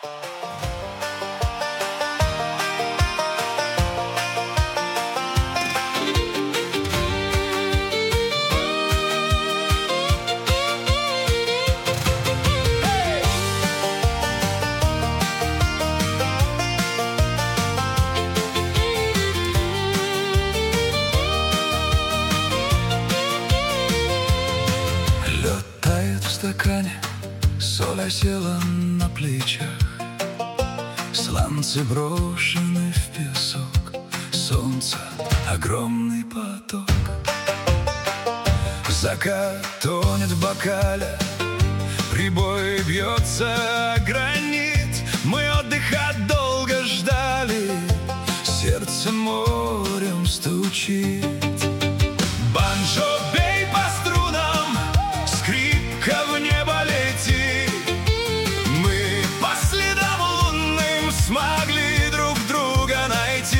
Стакане соль осела на плечах, сланцы брошены в песок, солнца огромный поток. Закат тонет в бокале, прибой бьется о гранит. Мы отдыха долго ждали, сердце морем стучит. Банджо, бей по струнам, скрипка в небо лети. Мы по следам лунным смогли друг друга найти.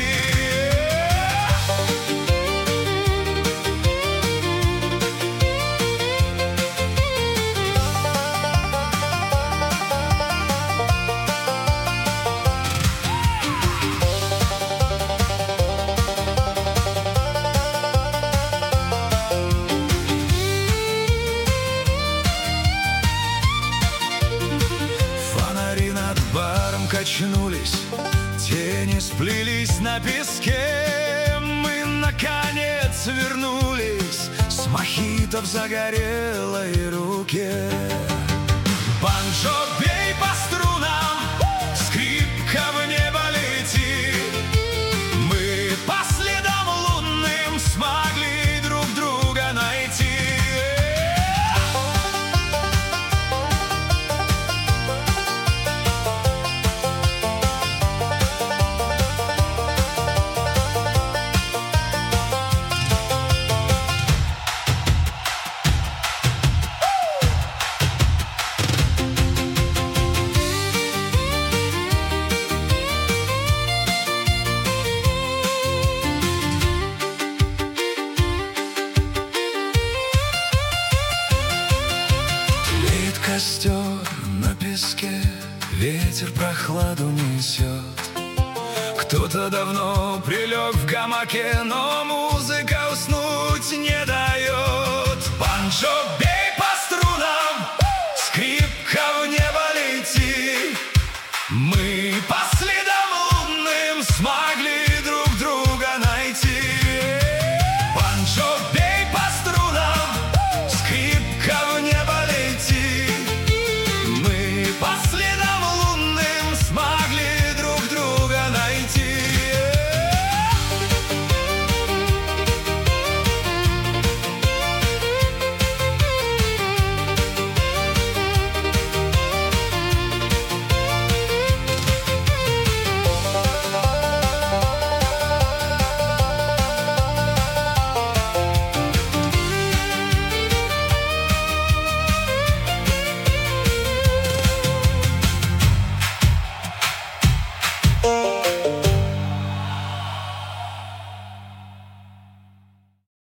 Качнулись, тени сплелись на песке. Мы, наконец, вернулись с мохито в загорелой руке. Банджо, бей по струнам, скрипка в небо лети. Мы по следам лунным смогли друг друга найти. Костер на песке, ветер прохладу несет. Кто-то давно прилег в гамаке, но музыка уснуть не дает. Банджо, бей